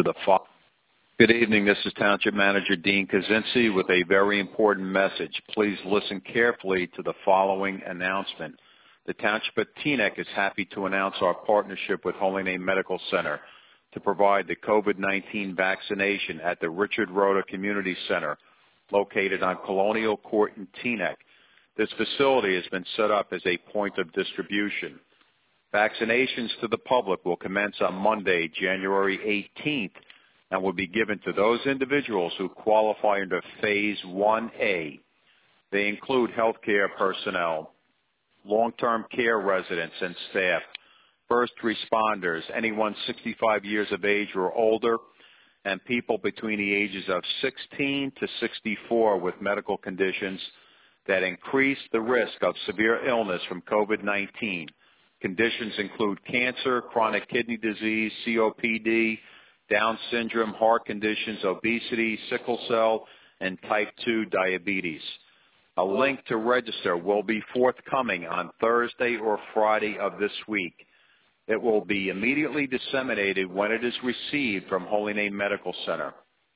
the following. Good evening. This is Township Manager Dean Kaczynski with a very important message. Please listen carefully to the following announcement. The Township of Teaneck is happy to announce our partnership with Holy Name Medical Center to provide the COVID-19 vaccination at the Richard Rhoda Community Center located on Colonial Court in Teaneck. This facility has been set up as a point of distribution. Vaccinations to the public will commence on Monday, January 18th, and will be given to those individuals who qualify under Phase 1A. They include healthcare personnel, long-term care residents and staff, first responders, anyone 65 years of age or older, and people between the ages of 16 to 64 with medical conditions that increase the risk of severe illness from COVID-19. Conditions include cancer, chronic kidney disease, COPD, Down syndrome, heart conditions, obesity, sickle cell, and type 2 diabetes. A link to register will be forthcoming on Thursday or Friday of this week. It will be immediately disseminated when it is received from Holy Name Medical Center.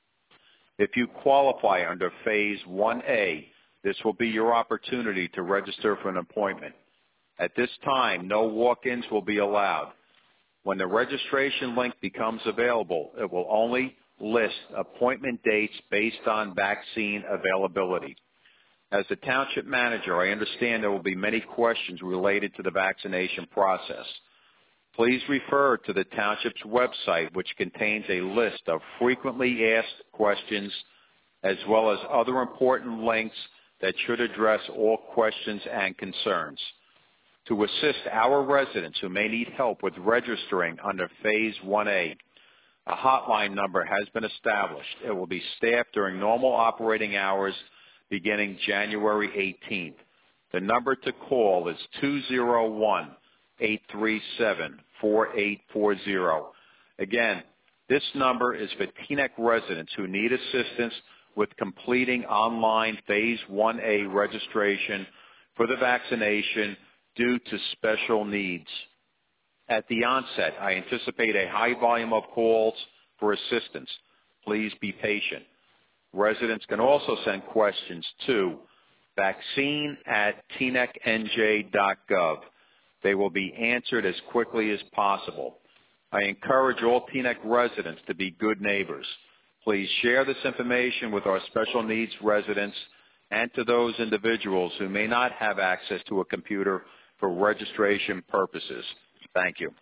If you qualify under Phase 1A, this will be your opportunity to register for an appointment. At this time, no walk-ins will be allowed. When the registration link becomes available, it will only list appointment dates based on vaccine availability. As the Township Manager, I understand there will be many questions related to the vaccination process. Please refer to the Township's website, which contains a list of frequently asked questions as well as other important links that should address all questions and concerns. To assist our residents who may need help with registering under Phase 1A, a hotline number has been established. It will be staffed during normal operating hours beginning January 18th. The number to call is 201-837-4840. Again, this number is for Teaneck residents who need assistance with completing online Phase 1A registration for the vaccination due to special needs. At the onset, I anticipate a high volume of calls for assistance. Please be patient. Residents can also send questions to vaccine@teanecknj.gov. They will be answered as quickly as possible. I encourage all Teaneck residents to be good neighbors. Please share this information with our special needs residents and to those individuals who may not have access to a computer for registration purposes. Thank you.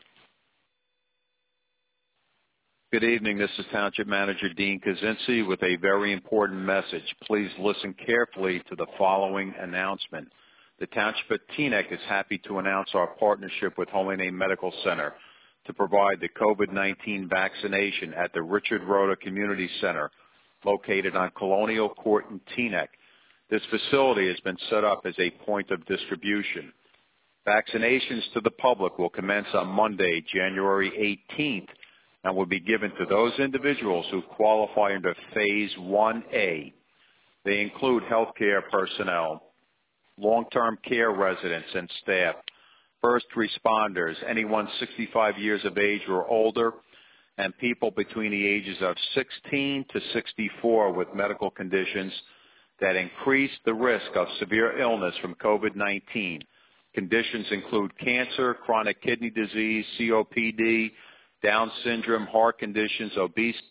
Good evening. This is Township Manager Dean Kaczynski with a very important message. Please listen carefully to the following announcement. The Township of Teaneck is happy to announce our partnership with Holy Name Medical Center to provide the COVID-19 vaccination at the Richard Rhoda Community Center located on Colonial Court in Teaneck. This facility has been set up as a point of distribution. Vaccinations to the public will commence on Monday, January 18th, and will be given to those individuals who qualify under Phase 1A. They include healthcare personnel, long-term care residents and staff, first responders, anyone 65 years of age or older, and people between the ages of 16 to 64 with medical conditions that increase the risk of severe illness from COVID-19. Conditions include cancer, chronic kidney disease, COPD, Down syndrome, heart conditions, obesity,